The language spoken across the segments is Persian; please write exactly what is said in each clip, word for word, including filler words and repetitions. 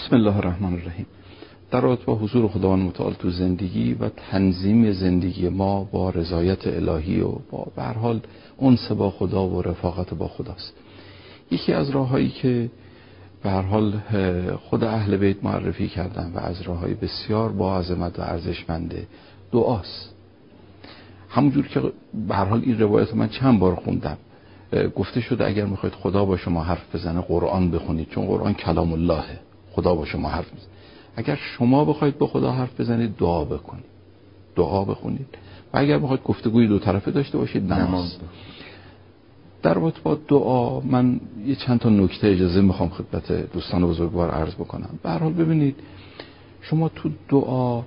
بسم الله الرحمن الرحیم. در رابطه با حضور خداوند متعال تو زندگی و تنظیم زندگی ما با رضایت الهی و با به هر حال انس با خدا و رفاقت با خداست. یکی از راههایی که به هر حال خود اهل بیت معرفی کردن و از راههای بسیار با عظمت و ارزشمنده دعاست. همونجور که به هر حال این روایت من چند بار خوندم، گفته شده اگر میخواید خدا با شما حرف بزنه قرآن بخونید، چون قرآن کلام اللهه، خدا با شما حرف میزنه. اگر شما بخواید با خدا حرف بزنید دعا بکنید، دعا بخونید، و اگر بخواید گفتگوی دو طرفه داشته باشید نماز. در رابطه با دعا من یه چند تا نکته اجازه میخوام خدمت دوستان بزرگوار عرض بکنم. به هر حال ببینید، شما تو دعا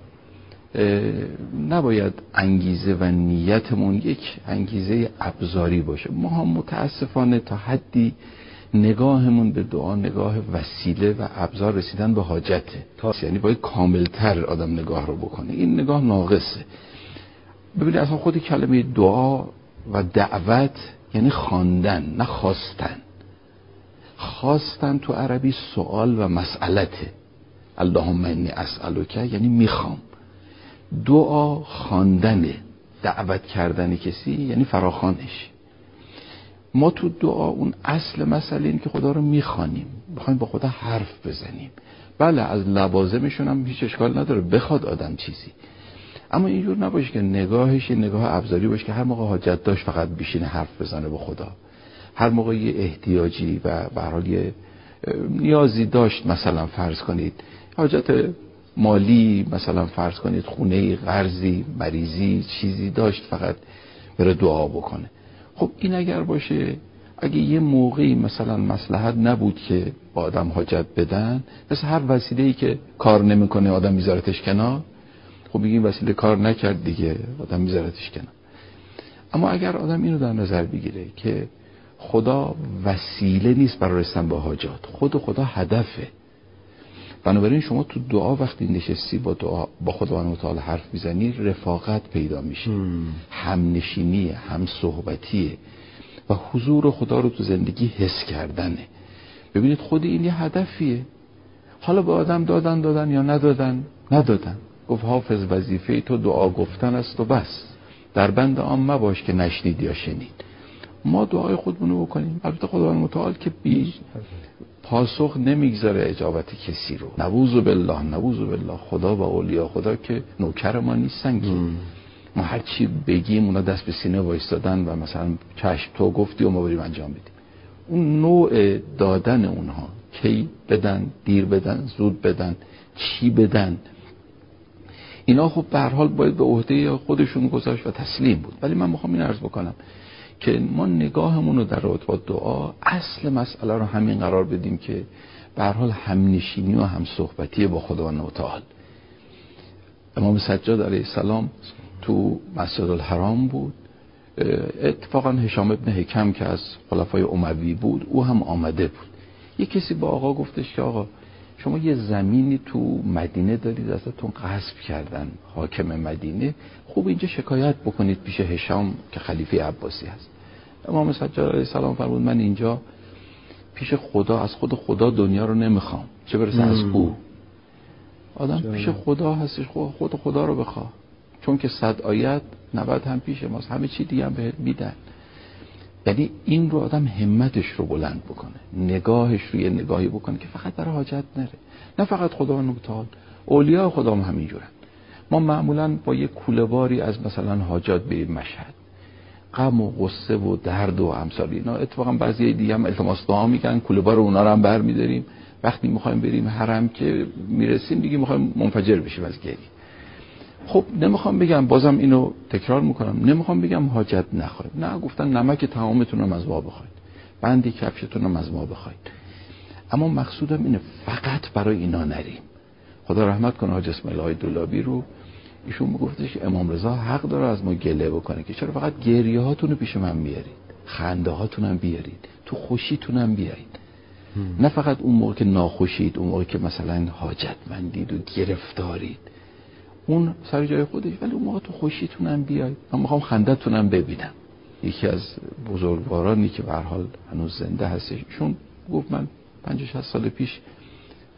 نباید انگیزه و نیتمون یک انگیزه ابزاری باشه. ما هم متاسفانه تا حدی نگاهمون به دعا نگاه وسیله و ابزار رسیدن به حاجته، یعنی باید کاملتر آدم نگاه رو بکنه. این نگاه ناقصه. ببینید اصلا خود کلمه دعا و دعوت یعنی خواندن، نه خواستن. خواستن تو عربی سوال و مسئلته. اللهم انی اسألک یعنی میخوام. دعا خواندنه، دعوت کردن کسی یعنی فراخوانش. ما تو دعا اون اصل مسئله اینه که خدا رو میخوانیم، میخوایم با خدا حرف بزنیم. بله از لوازمشون هم هیچ اشکال نداره بخواد آدم چیزی، اما اینجور نباشه که نگاهش نگاه ابزاری باشه که هر موقع حاجت داشت فقط بشینه حرف بزنه با خدا. هر موقع یه احتیاجی و به هر حال یه نیازی داشت، مثلا فرض کنید حاجت مالی، مثلا فرض کنید خونه قرضی، مریضی، چیزی داشت فقط بره دعا بکنه. خب این اگر باشه، اگه یه موقعی مثلا مصلحت نبود که با آدم حاجت بدن، مثل هر وسیله‌ای که کار نمیکنه آدم میذارتش کنار، خب این وسیله کار نکرد دیگه، آدم میذارتش کنار. اما اگر آدم اینو در نظر بگیره که خدا وسیله نیست برای رسیدن به حاجات، خود خدا هدفه، بنابراین شما تو دعا وقتی نشستی با دعا با خداوند متعال حرف میزنی، رفاقت پیدا میشه، همنشینیه، هم صحبتیه و حضور خدا رو تو زندگی حس کردنه. ببینید خود این یه هدفیه. حالا به آدم دادن دادن یا ندادن ندادن، گفت حافظ وظیفه تو دعا گفتن است و بس، در بند آن مباش که نشنید یا شنید. ما دعای خودمونو بکنیم. البته خداوند متعال که بی پاسخ نمیگذاره اجابت کسی رو. نعوذ بالله، نعوذ بالله. خدا و اولیاء خدا که نوکر ما نیستن که ما هر چی بگیم اونا دست به سینه وایستادن و مثلا چشم تو گفتی و ما بریم انجام بدیم. اون نوع دادن اونها، کی بدن، دیر بدن، زود بدن، چی بدن، اینا خب به هر حال باید به عهده خودشون گذاشت و تسلیم بود. ولی من میخوام این عرض بکنم که ما نگاهمون رو در رابطه با دعا اصل مسئله رو همین قرار بدیم که به هر حال همنشینی و همصحبتی با خداوند متعال. امام سجاد علیه السلام تو مسجد الحرام بود، اتفاقا هشام ابن حکم که از خلفای اموی بود او هم آمده بود. یه کسی با آقا گفتش که آقا شما یه زمینی تو مدینه دارید ازتون غصب کردن حاکم مدینه، خوب اینجا شکایت بکنید پیش هشام که خلیفه عباسی هست. امام سجاد علیه السلام فرمود من اینجا پیش خدا، از خود خدا دنیا رو نمیخوام، چه برسه از او. آدم پیش خدا هستش، خود خدا رو بخواه، چون که صد آیت نود هم پیش ماست، همه چی دیگه هم بهت میدن. یعنی این رو آدم همتش رو بلند بکنه، نگاهش رو یه نگاهی بکنه که فقط برای حاجت نره. نه فقط خداوند متعال، اولیاء خدا هم همینجورن. ما معمولا با یه کوله‌باری از مثلا حاجات بریم مشهد، غم و غصه و درد و امثال اینا. اتفاقا بعضی دیگه هم التماس دعا میکنن، کوله‌بار اونا رو هم برمی‌داریم، وقتی میخوایم بریم حرم که میرسیم دیگه میخوایم منفجر بشیم از گریه. خب نمیخوام بگم، بازم اینو تکرار میکنم، نمیخوام بگم حاجت نخواید، نه، گفتن نمک تمامتون رو از ما بخواید، بندی کفشتون رو از ما بخواید، اما مقصودم اینه فقط برای اینا نریم. خدا رحمت کنه حاج اسماعیل های دولابی رو، ایشون میگفتش امام رضا حق داره از ما گله بکنه که چرا فقط گریه هاتون رو پیش من بیارید، خنده هاتون هم بیارید، تو خوشیتون هم بیارید، نه فقط اون موقع که ناخوشید، اون موقع که مثلا حاجتمندید و گرفتارید، اون سر جای خودش، ولی اون موقع تو خوشیتون هم بیاید، من میخوام خنده‌تون هم ببینم. یکی از بزرگوارانی که به هر حال هنوز زنده هستش، چون گفت من پنجاه شصت سال پیش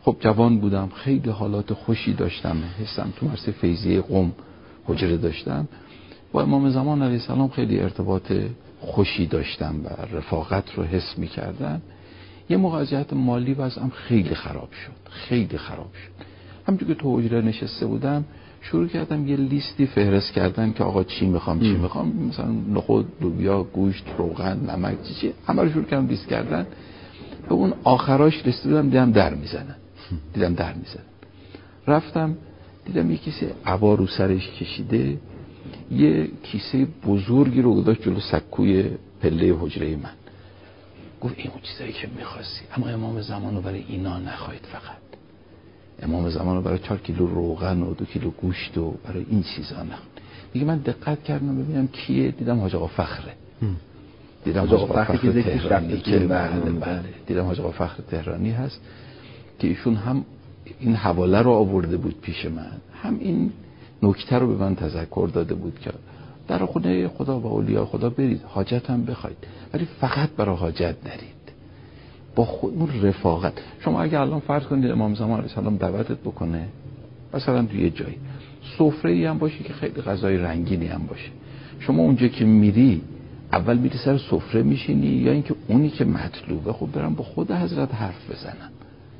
خب جوان بودم، خیلی حالات خوشی داشتم، حسم تو مرسه فیضیه قم حجره داشتم. با امام زمان علیه السلام خیلی ارتباط خوشی داشتم و رفاقت رو حس می کردم. یه موقع از جهت مالی وضعم خیلی خراب شد، خیلی خراب شد. همونجور که تو حجره نشسته بودم شروع کردم یه لیستی فهرست کردن که آقا چی میخوام چی میخوام، مثلا نخود، لوبیا، گوشت، روغن، نمک، چی چی همه رو شروع کردم لیست کردن. به اون آخراش رسیدم دیدم در میزنن دیدم در میزنن رفتم دیدم یه کسی عبا رو سرش کشیده، یه کیسه بزرگی رو گذاشت جلو سکوی پله حجره من. گفت این اون چیزایی که میخواستی، اما امام زمان رو برای اینا نخواهید، فقط امام زمان رو برای چهار کیلو روغن و دو کیلو گوشت و برای این چیزا نخواهید. دیگه من دقت کردم ببینم کیه، دیدم حاج آقا فخره. دیدم حاج آقا فخر, فخر تهرانی که بله بله دیدم حاج آقا فخر تهرانی هست که ایشون هم این حواله رو آورده بود پیش من، هم این نکته رو به من تذکر داده بود که در خونه خدا و اولیاء خدا برید، حاجت هم بخواید، ولی فقط برای حاجت نرید. با خود اون رفاقت. شما اگه الان فرض کنید امام زمان علیه السلام دعوتت بکنه مثلا توی یه جایی، سفره‌ای هم باشه که خیلی غذای رنگینی هم باشه، شما اونجا که میری اول میری سر سفره میشینی یا اینکه اونی که مطلوبه خب برم با خود حضرت حرف بزنم؟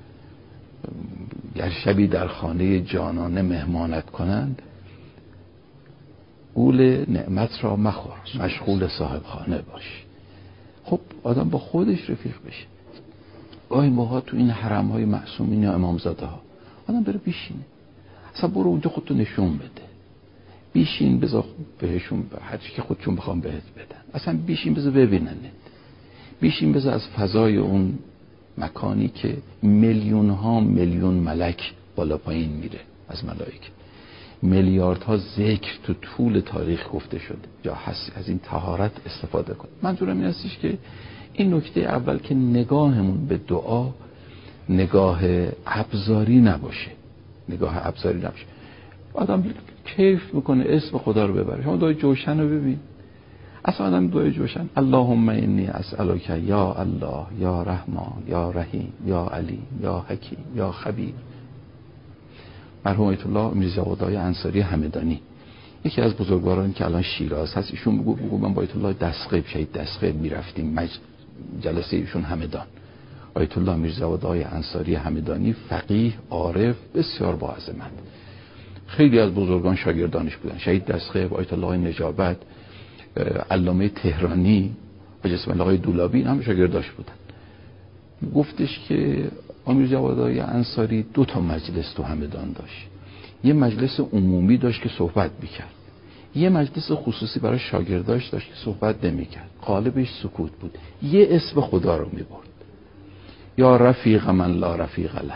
گر شبی در خانه جانانه مهمانت کنند، گول نعمت را مخور، مشغول صاحب خانه باش. خب آدم با خودش رفیق بشه. گاهی موقع تو این حرم های معصومین یا امامزاده ها آدم بره بیشینه، اصلا برو اونجا خودتو نشون بده، بیشین بذار بهشون هر چی که خودشون بخوام بهت بدن، اصلا بیشین بذار ببیننت، بیشین بذار از فضای اون مکانی که میلیون ها میلیون ملک بالا پایین میره از ملائکه، میلیاردها ذکر تو طول تاریخ گفته شده یا هست، از این طهارت استفاده کن. منظورم این هستش که این نکته اول که نگاهمون به دعا نگاه ابزاری نباشه، نگاه ابزاری نباشه. آدم کیف میکنه اسم خدا رو ببره. شما دعای جوشن رو ببین، اصلا آدم دعای جوشن اللهم انی اسألک یا الله یا رحمان یا رحیم یا علیم یا حکیم یا خبیر. مرحوم آیت الله میرزا جوادهای انصاری همدانی یکی از بزرگوارانی که الان شیراز هست، ایشون بگو بگو من با آیت الله دستقیب شهید دستقیب میرفتیم مج... جلسه ایشون همدان. آیت الله میرزا جوادهای انصاری همدانی فقیه، عارف، بسیار با عظمت، خیلی از بزرگان شاگردانش بودن، شهید دستقیب، آیت الله نجابت، علامه تهرانی و جسم الله دولابی هم شاگرداش بودن. گفتش که امیر جوادهای انصاری دو تا مجلس تو همدان داشت، یه مجلس عمومی داشت که صحبت میکرد، یه مجلس خصوصی برای شاگرداش داشت که صحبت نمیکرد، غالبش سکوت بود، یه اسم خدا رو میبرد، یا رفیق من لا رفیق له،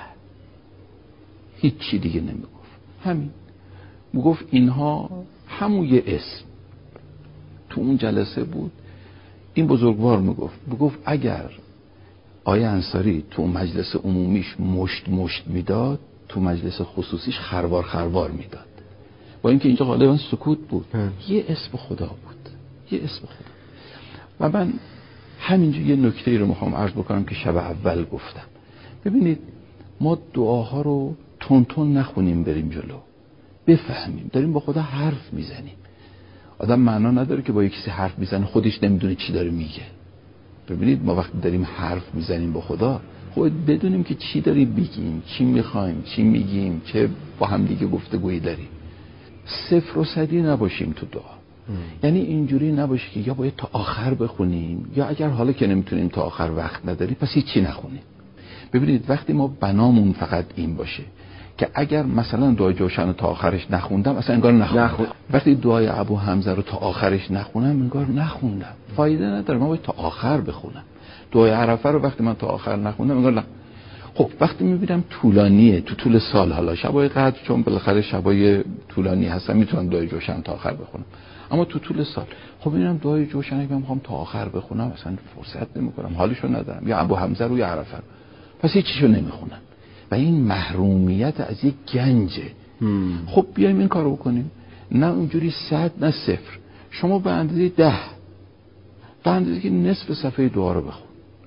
هیچ چی دیگه نمیگفت، همین میگفت اینها همون یه اسم. تو اون جلسه بود این بزرگوار میگفت میگفت اگر آیه انصاری تو مجلس عمومیش مشت مشت میداد، تو مجلس خصوصیش خروار خروار میداد، با اینکه اینجا غالبا سکوت بود، یه اسم خدا بود، یه اسم خدا. و من همینجا یه نکته رو میخوام عرض بکنم که شب اول گفتم. ببینید ما دعاها رو تون تون نخونیم بریم جلو، بفهمیم داریم با خدا حرف میزنیم. آدم معنا نداره که با یک کسی حرف میزنه خودش نمیدونه چی داره میگه. ببینید ما وقتی داریم حرف میزنیم با خدا خود بدونیم که چی داریم بگیم، چی میخوایم، چی میگیم، چه با هم دیگه گفتگویی داریم. صفر و صدی نباشیم تو دعا. ام. یعنی اینجوری نباشه که یا باید تا آخر بخونیم یا اگر حالا که نمیتونیم تا آخر وقت نداریم پس هیچ چی نخونیم. ببینید وقتی ما بنامون فقط این باشه که اگر مثلا دعای جوشن رو تا آخرش نخوندم اصلا انگار نخوندم، نخون. وقتی دعای ابو حمزه رو تا آخرش نخونم انگار نخوندم، فایده نداره، من باید تا آخر بخونم. دعای عرفه رو وقتی من تا آخر نخوندم انگار نخوندم. خب وقتی میبینم طولانیه تو طول سال، حالا شبای قدر چون بالاخره شبای طولانی هستن میتونم دعای جوشن تا آخر بخونم، اما تو طول سال خب میبینم دعای جوشن اگه من میخوام تا آخر بخونم اصلا فرصت نمیکنم، حالشو ندارم، یا ابو حمزه رو یا عرفه، پس هیچ چیزو نمیخونم و این محرومیت از یک گنجه. خب بیایم این کارو بکنیم، نه اونجوری صد نه صفر، شما به اندازه ده، به اندازه که نصف صفحه دعا رو بخون،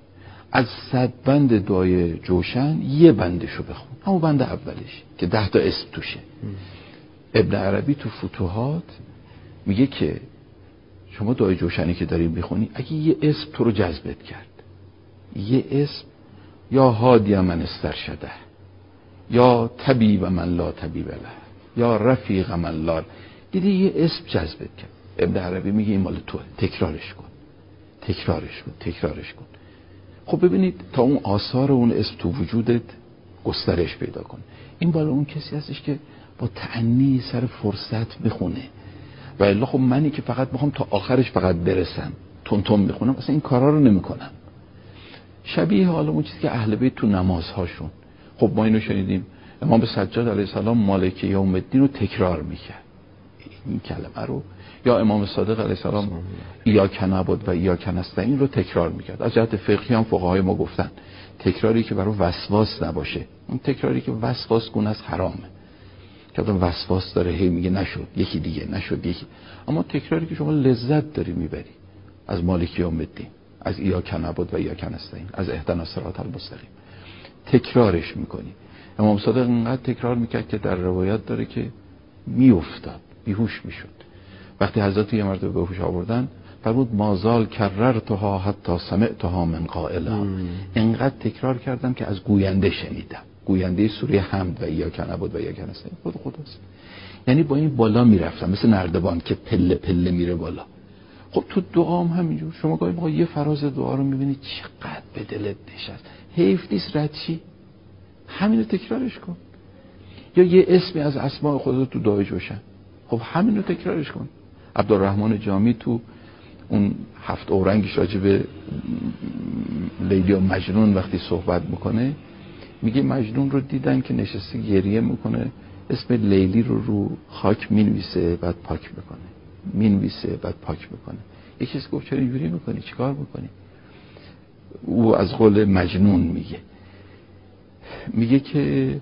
از صد بند دعای جوشن یه بندشو بخون، همون بند اولش که ده تا اسم توشه. ابن عربی تو فتوحات میگه که شما دعای جوشنی که داری میخونی، اگه یه اسم تو رو جذبت کرد، یه اسم، یا هادی من استرشده، یا طبیب من لا طبیب له، یا رفیق من لا، دیدی یه اسم جذبت کرد، ابن عربی میگه این مال توه، تکرارش کن تکرارش کن تکرارش کن. خب ببینید تا اون آثار اون اسم تو وجودت گسترش پیدا کن. این بالا اون کسی هستش که با تأنی سر فرصت بخونه، و الا خب منی که فقط میخوام تا آخرش فقط برسم تون تون میخونم، اصلا این کارا رو نمیکنم. شبیه حالا اون چیزی که اهل بیت تو نمازهاشون، خب ما اینو شنیدیم امام سجاد علیه السلام مالک یوم الدین رو تکرار میکرد، این کلمه رو، یا امام صادق علیه السلام ایاک نعبد و ایاک نستعین رو تکرار میکرد. از جهت فقهی هم فقهای ما گفتن تکراری که برای وسواس نباشه، اون تکراری که وسواس گونه از حرامه، که آدم وسواس داره هی میگه نشد یکی دیگه نشد یکی، اما تکراری که شما لذت داری میبری از مالک یوم الدین، از ایاک نعبد و ایاک نستعین، از اهدنا الصراط المستقیم، تکرارش میکنی. امام صادق اینقدر تکرار میکرد که در روایت داره که میافتاد، بیهوش میشد. وقتی حضرت یه مرتبه به هوش آوردن فرمود مازال کررتها حتی سمعتها من قائلها، اینقدر تکرار کردم که از گوینده شنیدم، گوینده سوره حمد و ایاک نعبد و ایاک نستعین خود خداست. یعنی با این بالا میرفتم مثل نردبان که پله پله میره بالا. خب تو دعا هم همینجور، شما گاهی موقع یه فراز دعا رو میبینید چقدر به دلت نشست، حیف نیست رد چی، همینو تکرارش کن. یا یه اسمی از اسماء خدا تو دعای جوشن، خب همینو تکرارش کن. عبدالرحمن جامی تو اون هفت اورنگش راجع به لیلی و مجنون وقتی صحبت میکنه میگه مجنون رو دیدن که نشسته گریه میکنه، اسم لیلی رو رو خاک مینویسه بعد پاک میکنه، مینویسه بعد پاک میکنه. یکی کسی گفت چرا اینجوری میکنی، چیکار میکنی؟ او از قول مجنون میگه میگه که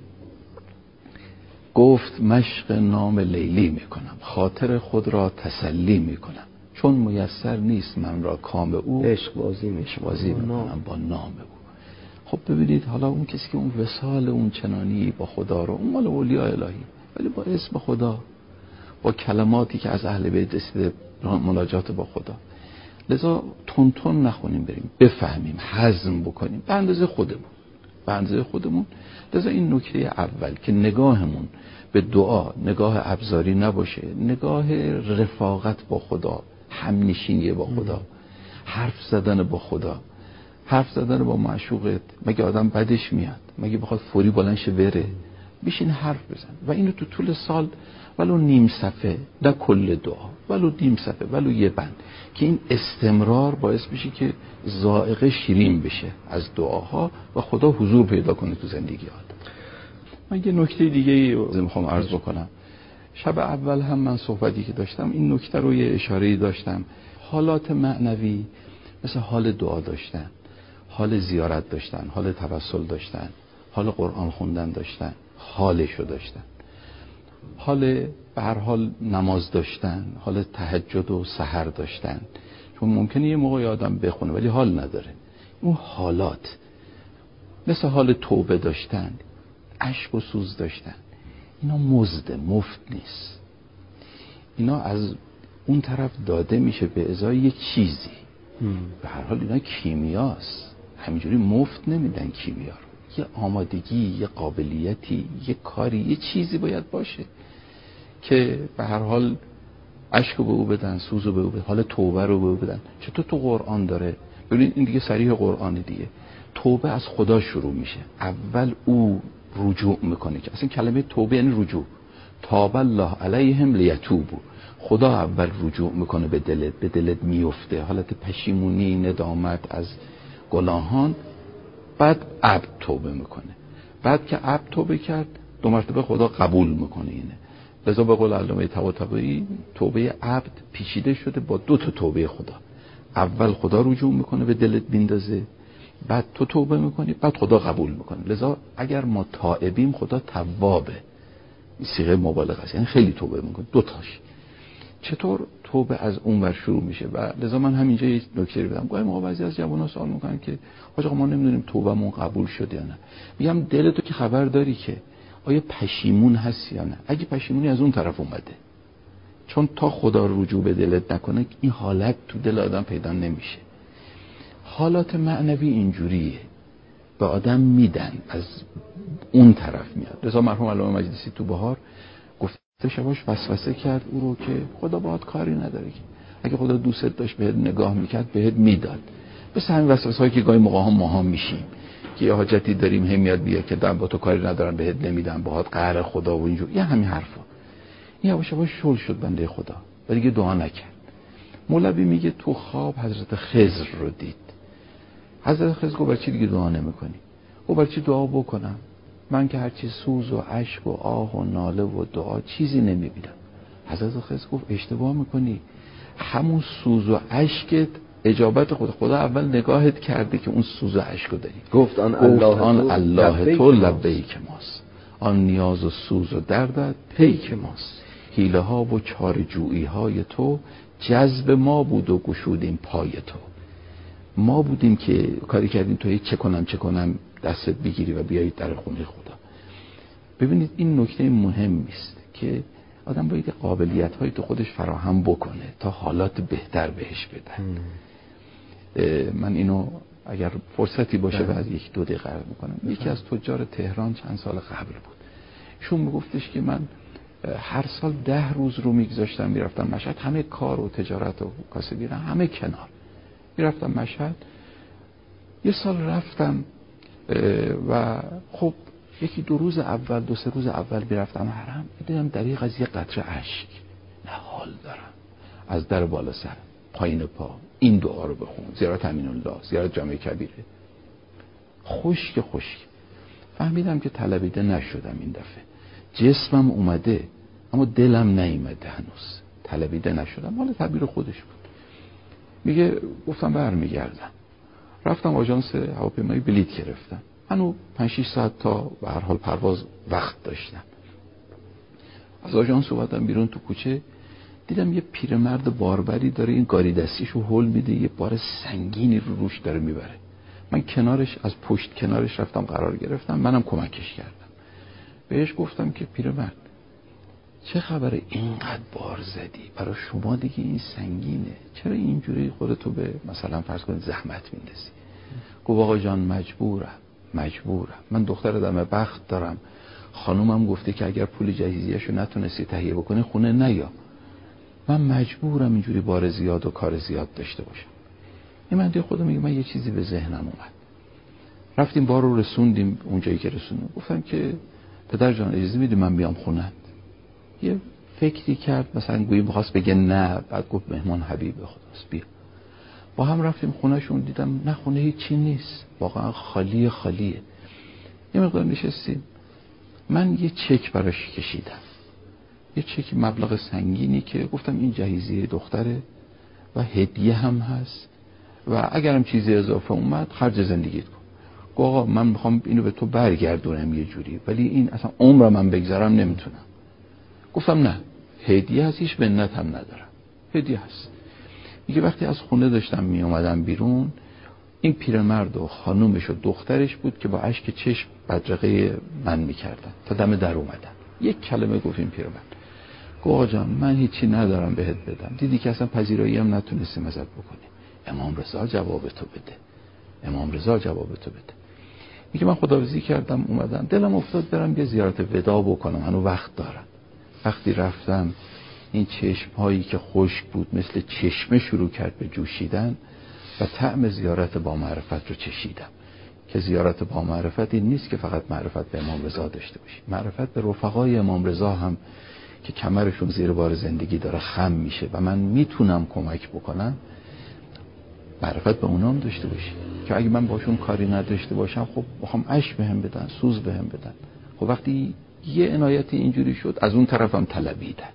گفت مشق نام لیلی میکنم، خاطر خود را تسلی میکنم، چون میسر نیست من را کام او، عشق بازی عشق بازی میکنم با نام او. خب ببینید حالا اون کسی که اون وصال اون چنانی با خدا رو، اون مال اولیاء الهی، ولی با اسم خدا، با کلماتی که از اهل بیت رسیده، مناجات با خدا. لذا تون تون نخونیم، بریم بفهمیم، هضم بکنیم به اندازه خودمون، به اندازه خودمون. لذا این نکته اول که نگاهمون به دعا نگاه ابزاری نباشه، نگاه رفاقت با خدا، همنشینی با خدا، حرف زدن با خدا، حرف زدن با معشوقت. مگه آدم بدش میاد؟ مگه بخواد فوری بلند شه بره؟ بشین حرف بزن. و اینو تو طول سال ولو نیم صفحه، نه کل دعا، ولو نیم صفحه، ولو یه بند، که این استمرار باعث بشه که ذائقه شیرین بشه از دعاها و خدا حضور پیدا کنه تو زندگی آدم. من یه نکته دیگه رو میخوام عرض بکنم. شب اول هم من صحبتی که داشتم این نکته رو یه اشاره‌ای داشتم. حالات معنوی مثل حال دعا داشتن، حال زیارت داشتن، حال توسل داشتن، حال قرآن خوندن داشتن، حالشو داشتن، حال به هر حال نماز داشتن، حال تهجد و سحر داشتن. چون ممکنه یه موقع آدم بخونه ولی حال نداره. اون حالات مثل حال توبه داشتن، اشک و سوز داشتن، اینا مزده، مفت نیست. اینا از اون طرف داده میشه به ازای یه چیزی. به هر حال اینا کیمیاست، همینجوری مفت نمیدن کیمیا رو. یه آمادگی، یه قابلیتی، یه کاری، یه چیزی باید باشه که به هر حال اشک رو به او بدن، سوز رو به او بدن، حال توبه رو به او بدن. چطور تو قرآن داره؟ ببینید این دیگه صریح قرآن دیگه. توبه از خدا شروع میشه، اول او رجوع میکنه، که اصلا کلمه توبه یعنی رجوع. تاب الله علیهم لیتوبوا، خدا اول رجوع میکنه به دلت، به دلت میفته، حالت پشیمونی، ندامت از گناهان. بعد عبد توبه میکنه، بعد که عبد توبه کرد دو مرتبه خدا قبول میکنه اینه. لذا به قول علامه طباطبایی توبه عبد پیچیده شده با دو تا توبه خدا. اول خدا رجوع میکنه به دلت میندازه، بعد تو توبه میکنی، بعد خدا قبول میکنه. لذا اگر ما تائبیم خدا توابه، این صیغه مبالغه است، یعنی خیلی توبه میکنه. دو تاش. چطور توبه از اون ور شروع میشه. و لذا من همینجا یه نکته بدم، گاهی موقع بعضی از جوان‌ها سوال میکنن که آقا ما نمیدونیم توبهمون قبول شد یا نه. میگم دلتو که خبر داری که آیا پشیمون هستی یا نه؟ اگه پشیمونی از اون طرف اومده، چون تا خدا رجوع به دلت نکنه این حالت تو دل آدم پیدا نمیشه. حالات معنوی اینجوریه، به آدم میدن، از اون طرف میاد. لذا مرحوم علامه مجلسی تو بهار گفت شباش وسوسه کرد او رو که خدا باهات کاری نداره، که اگه خدا دوستت داشت بهت نگاه میکرد بهت میداد. بس همین وسوسه هایی که گاهی موقع ها ما هم میشیم که یه حاجتی داریم هم میاد بیا که با تو کاری ندارن بهت نمیدن، باهات قهر خدا و اینجور، یه همین حرفا. این یواش یواش شل شد بنده خدا و دیگه دعا نکرد. مولوی میگه تو خواب حضرت خضر رو دید. حضرت خضر گفت بچه دیگه دعا نمیکنی؟ گفت بچه دعا بکنم؟ من که هرچی سوز و اشک و آه و ناله و دعا چیزی نمیبینم. حضرت خضر گفت اشتباه میکنی، همون سوز و اشکت اجابت خدا. خدا اول نگاهت کرده که اون سوز و اشکو داری. گفت آن الله, آن الله تو لبیک ماست، آن نیاز و سوز و دردت پیک ماست، حیله ها و چارجویی های تو جذب ما بود و گشودیم پای تو. ما بودیم که کاری کردیم تو چه کنم چه کنم دستت بگیری و بیایید در خونه خدا. ببینید این نکته مهم است که آدم باید قابلیت های تو خودش فراهم بکنه تا حالات بهتر بهش بده. من اینو اگر فرصتی باشه بعد یک دو دقیقه عرض میکنم. یکی از تجار تهران چند سال قبل بود، شون میگفتش که من هر سال ده روز رو میگذاشتم میرفتم مشهد، همه کار و تجارت و کاسبی همه کنار، میرفتم مشهد. یه سال رفتم و خب یکی دو روز اول دو سه روز اول میرفتم حرم، دیدم دریغ از یه قطره اشک، نه حال دارم، از در بالا سر پایین پا این دعا رو بخون، زیارت امین الله، زیارت جامع کبیره، خشک خشک. فهمیدم که طلبیده نشدم این دفعه، جسمم اومده اما دلم نیومده هنوز، طلبیده نشدم. مال تعبیر خودش بود. میگه گفتم برمیگردم، رفتم آژانس هواپیمایی بلیط گرفتم، منو پنج شش ساعت تا به هر حال پرواز وقت داشتم. از آژانس اومدم بیرون تو کوچه، دیدم یه پیرمرد باربری داره این گاری دستیشو هول میده، یه بار سنگینی رو روش داره میبره. من کنارش، از پشت کنارش رفتم قرار گرفتم، منم کمکش کردم. بهش گفتم که پیرمرد چه خبره اینقدر بار زدی؟ برای شما دیگه این سنگینه، چرا اینجوری خودتو به مثلا فرض کنید زحمت میندازی؟ گفت آقا جان مجبورم مجبورم من دختر دم بخت دارم، خانومم گفته که اگر پول جهیزیه‌شو نتونستی تهیه بکنی خونه نیا، من مجبورم اینجوری بار زیاد و کار زیاد داشته باشم. این من دیگه خودم میگم من یه چیزی به ذهنم اومد. رفتیم بار رو رسوندیم اونجایی که رسوندیم، گفتم که پدر جان اجازه میدی من بیام خونت؟ یه فکری کرد مثلا گویی می‌خواست بگه نه، بعد گفت مهمان حبیب خداست بیا. با هم رفتیم خونهشون، دیدم نه خونه هیچی نیست، واقعا خالی خالیه. یه مقدار نشستیم، من یه چک براش کشیدم، یه چک مبلغ سنگینی که گفتم این جهیزیه دختره و هدیه هم هست و اگرم چیزی اضافه اومد خرج زندگیت کن. گفت آقا من میخوام اینو به تو برگردونم یه جوری، ولی این اصلا عمرم من بگذارم نمیتونم. گفتم نه هدیه هست، هیچ منت هم ندارم، هدیه هست. میگه وقتی از خونه داشتم می اومدم بیرون، این پیرمرد و خانومش و دخترش بود که با اشک چشم بدرقه من میکردن تا دم در اومدن. یک کلمه گفت این پیرمرد، گفت آقا جان من هیچی ندارم بهت بدم، دیدی که اصلا پذیرایی هم نتونستیم ازت بکنیم، امام رضا جواب تو بده، امام رضا جواب تو بده. میگه من خداحافظی کردم اومدم، دلم افتاد برم یه زیارت وداع بکنم، هنوز وقت دارم. وقتی رفتم این چشم هایی که خشک بود مثل چشمه شروع کرد به جوشیدن و طعم زیارت با معرفت رو چشیدم که زیارت با معرفت این نیست که فقط معرفت به امام رضا داشته باشی، معرفت به رفقای امام رضا هم که کمرشون زیر بار زندگی داره خم میشه و من میتونم کمک بکنم، معرفت به اونام داشته باشی که اگه من باشون کاری نداشته باشم خب بخوام اشک بهم بدن، سوز بهم بدن. خب وقتی یه عنایت اینجوری شد، از اون طرفم طلبیدن.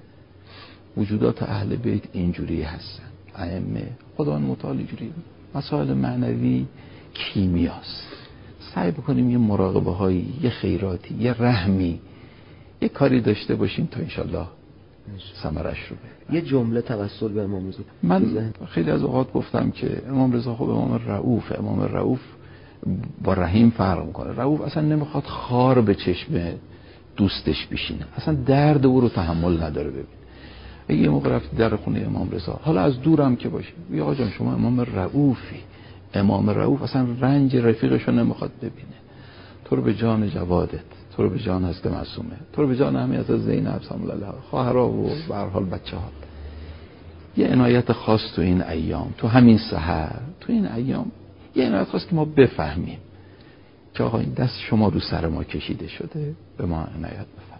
وجودات اهل بیت اینجوری هستن، ائمه خداوند متعال اینجوری. مسائل معنوی کیمیاست، سعی بکنیم یه مراقبه هایی، یه خیراتی، یه رحمی، یه کاری داشته باشیم تا انشالله ثمرش رو ببینن. یه جمله توسل به امام رضا. من خیلی از اوقات گفتم که امام رضا خب امام رؤوف، امام رؤوف با رحیم فرق میکنه. رؤوف اصلا نمیخواد خار به چشم دوستش بشینه، اصلا درد او رو تحمل نداره. ببین اگه یه موقع رفت در خونه امام رضا، حالا از دورم که باشه، بیا آقا جان شما امام رؤوفی. امام رؤوف اصلا رنج رفیقش رو نمیخواد ببینه. تو رو به جان جوادت، تو رو به جان حضرت معصومه، تو رو به جان همین حضرت زینب سلام الله علیها، خواهرها و به هر حال بچه‌ها، یه عنایت خاص تو این ایام، تو همین سحر، تو این ایام یه عنایت خاص که ما بفهمیم که آقا این دست شما رو سر ما کشیده شده، به ما عنایت بفرمایید.